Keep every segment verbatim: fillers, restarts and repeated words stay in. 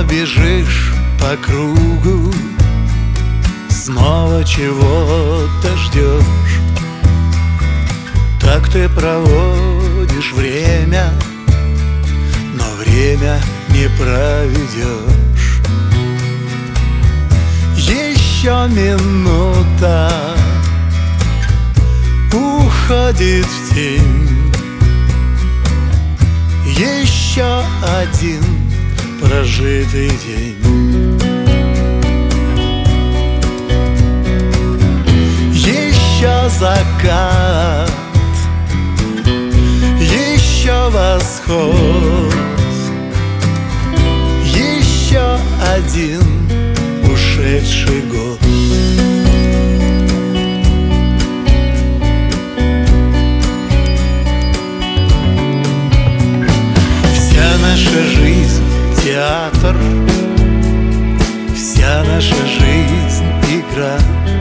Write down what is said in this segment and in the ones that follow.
бежишь по кругу, снова чего-то ждешь. Так ты проводишь время, но время не проведешь. Еще минута уходит в тень, еще один прожитый день. Еще закат, еще восход, еще один ушедший год. Вся наша жизнь — театр, вся наша жизнь — игра.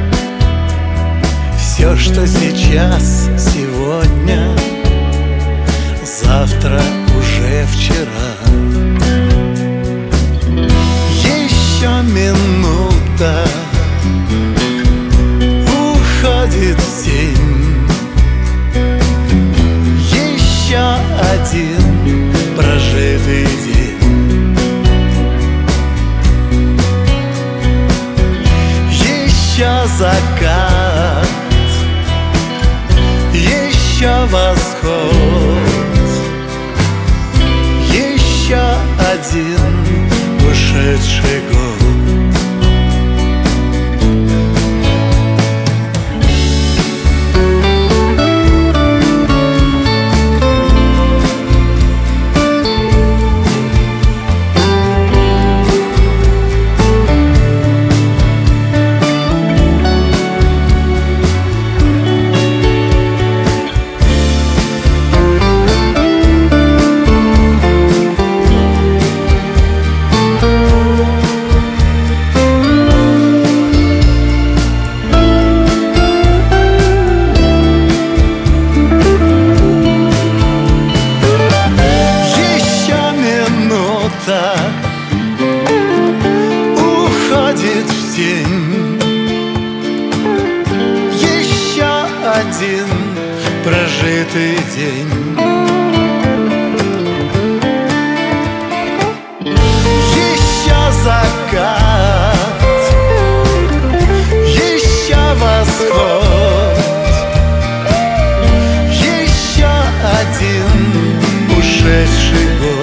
Все, что сейчас, сегодня, завтра уже вчера. Еще минута уходит в тень, еще один прожитый день. Еще закат, еще восход, еще один ушедший год. Уходит в тень, еще один прожитый день. Еще закат, еще восход, еще один ушедший год.